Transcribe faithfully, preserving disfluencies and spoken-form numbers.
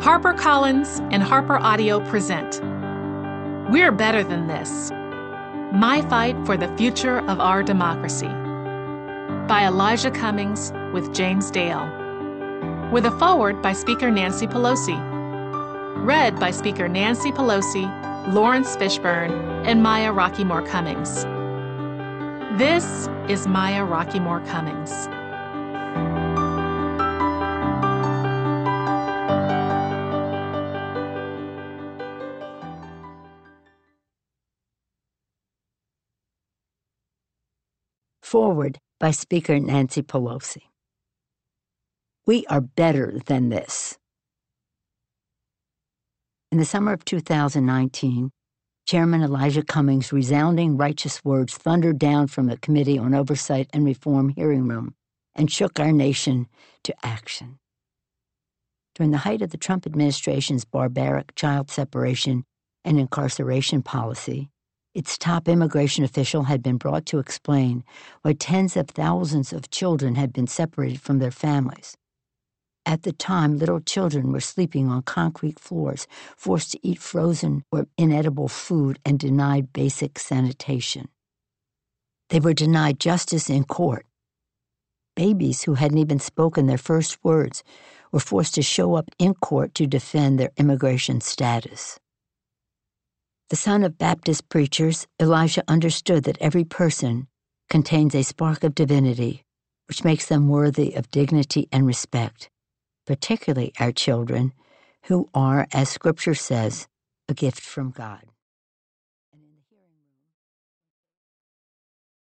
HarperCollins and Harper Audio present We're Better Than This, My Fight for the Future of Our Democracy by Elijah Cummings with James Dale, with a foreword by Speaker Nancy Pelosi, read by Speaker Nancy Pelosi, Lawrence Fishburne, and Maya Rockeymoore Cummings. This is Maya Rockeymoore Cummings. Forward by Speaker Nancy Pelosi. We are better than this. In the summer of two thousand nineteen, Chairman Elijah Cummings' resounding righteous words thundered down from the Committee on Oversight and Reform hearing room and shook our nation to action. During the height of the Trump administration's barbaric child separation and incarceration policy, its top immigration official had been brought to explain why tens of thousands of children had been separated from their families. At the time, little children were sleeping on concrete floors, forced to eat frozen or inedible food, and denied basic sanitation. They were denied justice in court. Babies who hadn't even spoken their first words were forced to show up in court to defend their immigration status. The son of Baptist preachers, Elijah understood that every person contains a spark of divinity, which makes them worthy of dignity and respect, particularly our children, who are, as Scripture says, a gift from God.